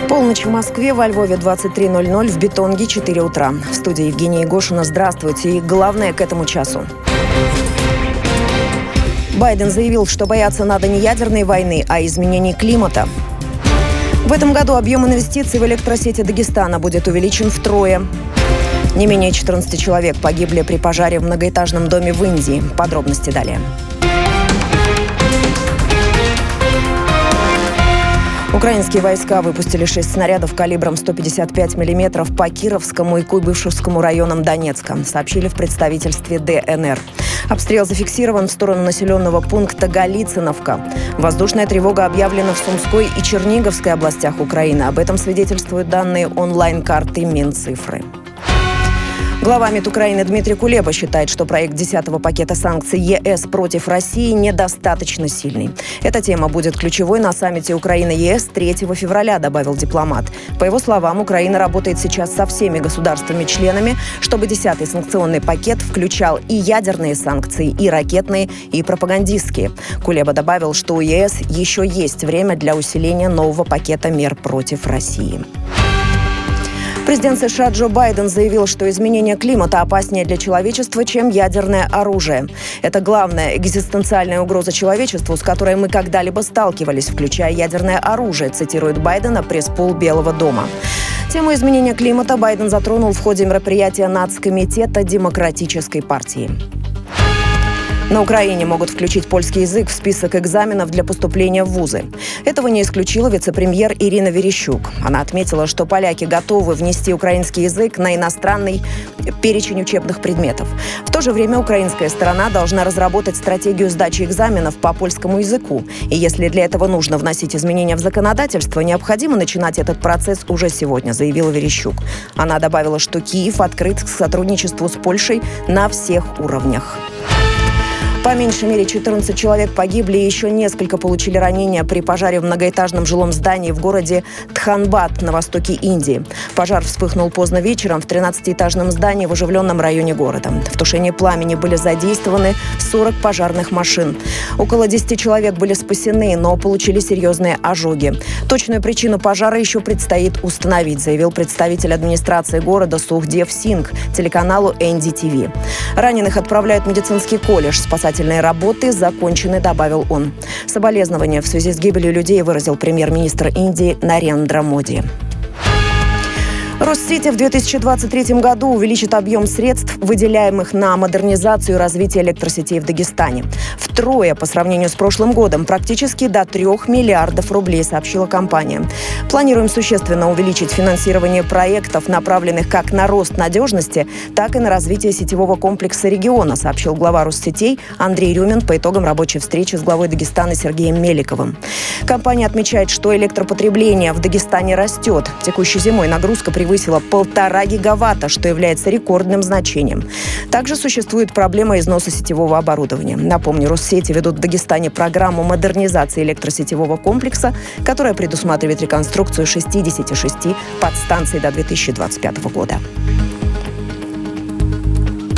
Полночь в Москве, во Львове 23:00, в Бетонге 4 утра. В студии Евгения Егошина. Здравствуйте. И главное к этому часу. Байден заявил, что бояться надо не ядерной войны, а изменений климата. В этом году объем инвестиций в электросети Дагестана будет увеличен втрое. Не менее 14 человек погибли при пожаре в многоэтажном доме в Индии. Подробности далее. Украинские войска выпустили 6 снарядов калибром 155 мм по Кировскому и Куйбышевскому районам Донецка, сообщили в представительстве ДНР. Обстрел зафиксирован в сторону населенного пункта Голицыновка. Воздушная тревога объявлена в Сумской и Черниговской областях Украины. Об этом свидетельствуют данные онлайн-карты Минцифры. Глава МИД Украины Дмитрий Кулеба считает, что проект 10-го пакета санкций ЕС против России недостаточно сильный. Эта тема будет ключевой на саммите Украина-ЕС 3 февраля, добавил дипломат. По его словам, Украина работает сейчас со всеми государствами-членами, чтобы 10-й санкционный пакет включал и ядерные санкции, и ракетные, и пропагандистские. Кулеба добавил, что у ЕС еще есть время для усиления нового пакета мер против России. Президент США Джо Байден заявил, что изменение климата опаснее для человечества, чем ядерное оружие. Это главная экзистенциальная угроза человечеству, с которой мы когда-либо сталкивались, включая ядерное оружие, цитирует Байдена пресс-пул Белого дома. Тему изменения климата Байден затронул в ходе мероприятия Нацкомитета Демократической партии. На Украине могут включить польский язык в список экзаменов для поступления в вузы. Этого не исключила вице-премьер Ирина Верещук. Она отметила, что поляки готовы внести украинский язык на иностранный перечень учебных предметов. В то же время украинская сторона должна разработать стратегию сдачи экзаменов по польскому языку. И если для этого нужно вносить изменения в законодательство, необходимо начинать этот процесс уже сегодня, заявила Верещук. Она добавила, что Киев открыт к сотрудничеству с Польшей на всех уровнях. По меньшей мере 14 человек погибли и еще несколько получили ранения при пожаре в многоэтажном жилом здании в городе Дханбад на востоке Индии. Пожар вспыхнул поздно вечером в 13-этажном здании в оживленном районе города. В тушении пламени были задействованы 40 пожарных машин. Около 10 человек были спасены, но получили серьезные ожоги. Точную причину пожара еще предстоит установить, заявил представитель администрации города Сухдев Сингх телеканалу NDTV. Раненых отправляют в медицинский колледж. Спасательные работы закончены, добавил он. Соболезнования в связи с гибелью людей выразил премьер-министр Индии Нарендра Моди. Россети в 2023 году увеличит объем средств, выделяемых на модернизацию и развитие электросетей в Дагестане. Втрое по сравнению с прошлым годом, практически до 3 миллиардов рублей, сообщила компания. Планируем существенно увеличить финансирование проектов, направленных как на рост надежности, так и на развитие сетевого комплекса региона, сообщил глава Россетей Андрей Рюмин по итогам рабочей встречи с главой Дагестана Сергеем Меликовым. Компания отмечает, что электропотребление в Дагестане растет. Текущей зимой нагрузка превысила 1,5 гигаватта, что является рекордным значением. Также существует проблема износа сетевого оборудования. Напомню, Россети ведут в Дагестане программу модернизации электросетевого комплекса, которая предусматривает реконструкцию 66 подстанций до 2025 года.